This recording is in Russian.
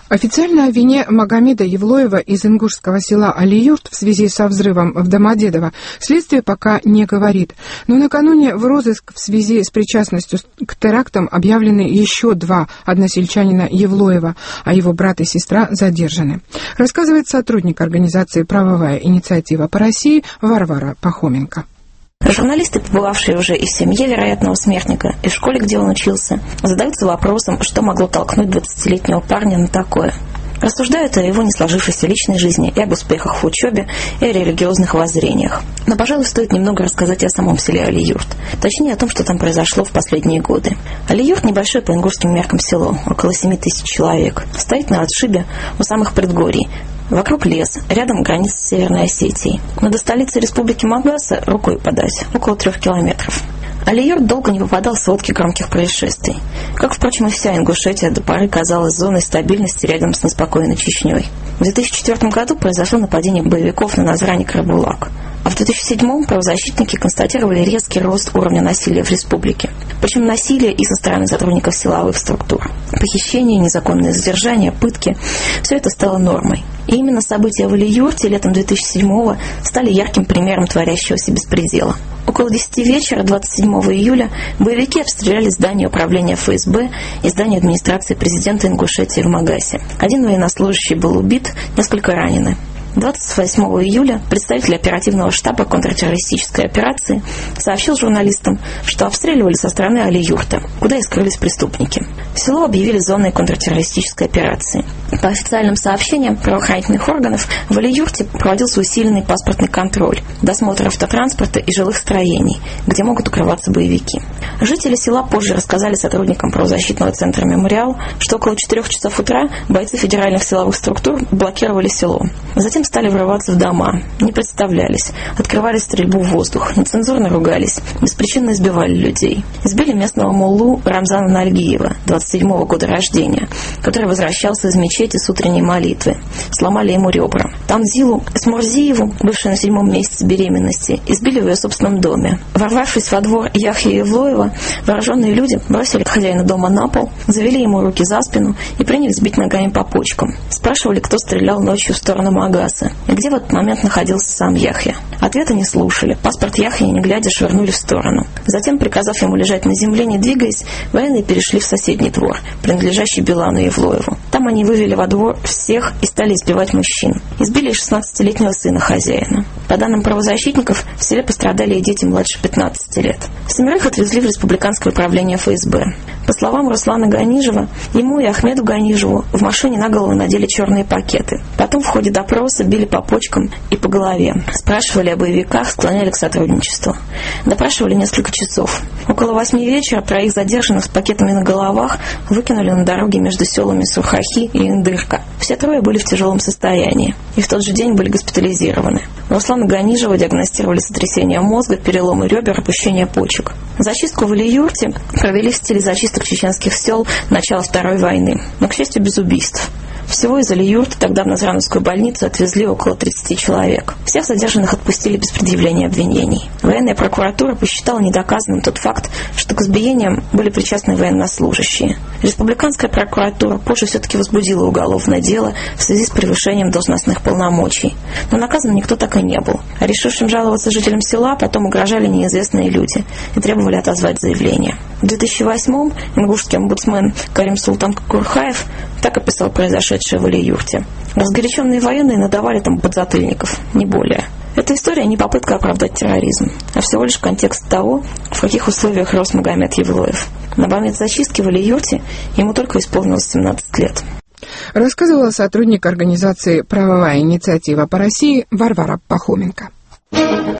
Официально о вине Магомеда Евлоева из ингушского села Алиюрт в связи со взрывом в Домодедово следствие пока не говорит. Но накануне в розыск в связи с причастностью к терактам объявлены еще два односельчанина Евлоева, а его брат и сестра задержаны. Рассказывает сотрудник организации «Правовая инициатива по России» Варвара Пахоменко. Журналисты, побывавшие уже и в семье вероятного смертника, и в школе, где он учился, задаются вопросом, что могло толкнуть 20-летнего парня на такое. Рассуждают о его не сложившейся личной жизни, и об успехах в учебе, и о религиозных воззрениях. Но, пожалуй, стоит немного рассказать и о самом селе Алиюрт. Точнее, о том, что там произошло в последние годы. Алиюрт – небольшое по ингушским меркам село, около 7 тысяч человек. Стоит на отшибе у самых предгорий. Вокруг лес, рядом граница с Северной Осетией. Но до столицы республики Магаса рукой подать, около 3 километров. Алиюрт долго не попадал в сводки громких происшествий. Как, впрочем, и вся Ингушетия до поры казалась зоной стабильности рядом с неспокойной Чечней. В 2004 году произошло нападение боевиков на Назрани Карабулак. А в 2007 правозащитники констатировали резкий рост уровня насилия в республике. Причем насилие и со стороны сотрудников силовых структур. Похищения, незаконные задержания, пытки – все это стало нормой. И именно события в Алиюрте летом 2007-го стали ярким примером творящегося беспредела. Около 10 вечера 27 июля боевики обстреляли здание управления ФСБ и здание администрации президента Ингушетии в Магасе. Один военнослужащий был убит, несколько ранены. 28 июля представитель оперативного штаба контртеррористической операции сообщил журналистам, что обстреливали со стороны Алиюрта, куда и скрылись преступники. Село объявили зоной контртеррористической операции. По официальным сообщениям правоохранительных органов в Алиюрте проводился усиленный паспортный контроль, досмотр автотранспорта и жилых строений, где могут укрываться боевики. Жители села позже рассказали сотрудникам правозащитного центра «Мемориал», что около 4 часов утра бойцы федеральных силовых структур блокировали село. Затем стали врываться в дома, не представлялись, открывали стрельбу в воздух, нецензурно ругались, беспричинно избивали людей. Избили местного муллу Рамзана Нальгиева, 27-го года рождения, который возвращался из мечети с утренней молитвы. Сломали ему ребра. Тамзилу Смурзиеву, бывшую на 7-м месяце беременности, избили в ее собственном доме. Ворвавшись во двор Яхьи Евлоева, вооруженные люди бросили хозяина дома на пол, завели ему руки за спину и принялись бить ногами по почкам. Спрашивали, кто стрелял ночью в сторону Магаса и где в этот момент находился сам Яхья. Ответа не слушали. Паспорт Яхьи, не глядя, швырнули в сторону. Затем, приказав ему лежать на земле, не двигаясь, военные перешли в соседний двор, принадлежащий Билану Евлоеву. Там они вывели во двор всех и стали избивать мужчин. Избили 16-летнего сына хозяина. По данным правозащитников, в селе пострадали и дети младше 15 лет. 7 отвезли в республиканское управление ФСБ. По словам Руслана Ганижева, ему и Ахмеду Ганижеву в машине на голову надели черные пакеты. Потом в ходе допроса били по почкам и по голове. Спрашивали о боевиках, склоняли к сотрудничеству. Допрашивали несколько часов. Около 8 вечера 3 задержанных с пакетами на головах выкинули на дороге между селами Сурхахи и Индырка. Все 3 были в тяжелом состоянии и в тот же день были госпитализированы. У Руслана Ганижева диагностировали сотрясение мозга, переломы ребер, опущение почек. Зачистку в Алиюрте провели в стиле зачисток чеченских сел начала Второй войны, но, к счастью, без убийств. Всего из Алиюрта тогда в Назрановскую больницу отвезли около 30 человек. Всех задержанных отпустили без предъявления обвинений. Военная прокуратура посчитала недоказанным тот факт, что к избиениям были причастны военнослужащие. Республиканская прокуратура позже все-таки возбудила уголовное дело в связи с превышением должностных полномочий. Но наказан никто так и не был. А решившим жаловаться жителям села потом угрожали неизвестные люди и требовали отозвать заявление. В 2008-м ингушский омбудсмен Карим Султан Курхаев так описал произошедшее в Алиюрте. Разгоряченные военные надавали там подзатыльников, не более. Эта история не попытка оправдать терроризм, а всего лишь контекст того, в каких условиях рос Магомед Евлоев. На момент зачистки в Алиюрте ему только исполнилось 17 лет. Рассказывала сотрудник организации «Правовая инициатива по России» Варвара Пахоменко.